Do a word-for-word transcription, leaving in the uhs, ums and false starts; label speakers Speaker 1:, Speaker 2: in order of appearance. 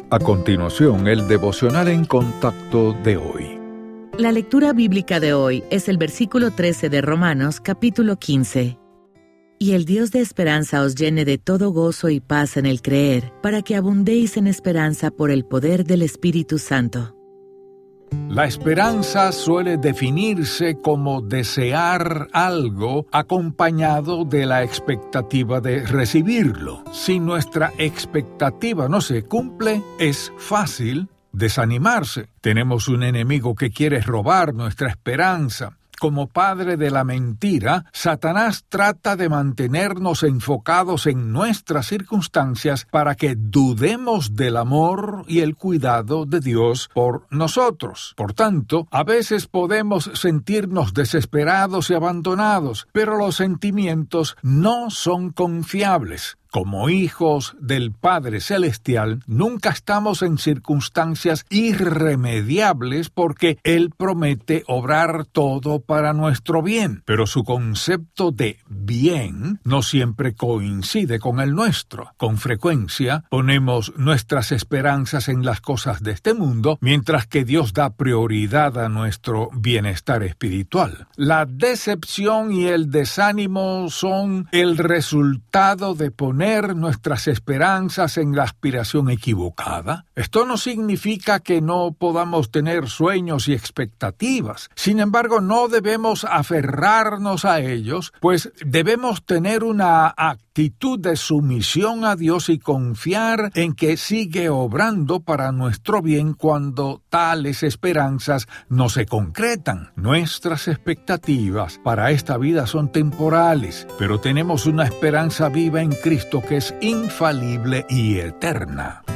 Speaker 1: A continuación, el devocional en contacto de hoy.
Speaker 2: La lectura bíblica de hoy es el versículo trece de Romanos, capítulo quince. Y el Dios de esperanza os llene de todo gozo y paz en el creer, para que abundéis en esperanza por el poder del Espíritu Santo.
Speaker 1: La esperanza suele definirse como desear algo acompañado de la expectativa de recibirlo. Si nuestra expectativa no se cumple, es fácil desanimarse. Tenemos un enemigo que quiere robar nuestra esperanza. Como padre de la mentira, Satanás trata de mantenernos enfocados en nuestras circunstancias para que dudemos del amor y el cuidado de Dios por nosotros. Por tanto, a veces podemos sentirnos desesperados y abandonados, pero los sentimientos no son confiables. Como hijos del Padre Celestial, nunca estamos en circunstancias irremediables porque Él promete obrar todo para nuestro bien, pero su concepto de bien no siempre coincide con el nuestro. Con frecuencia ponemos nuestras esperanzas en las cosas de este mundo, mientras que Dios da prioridad a nuestro bienestar espiritual. La decepción y el desánimo son el resultado de poner nuestras esperanzas en la aspiración equivocada. Esto no significa que no podamos tener sueños y expectativas. Sin embargo, no debemos aferrarnos a ellos, pues debemos tener una actitud de sumisión a Dios y confiar en que sigue obrando para nuestro bien cuando tales esperanzas no se concretan. Nuestras expectativas para esta vida son temporales, pero tenemos una esperanza viva en Cristo que es infalible y eterna.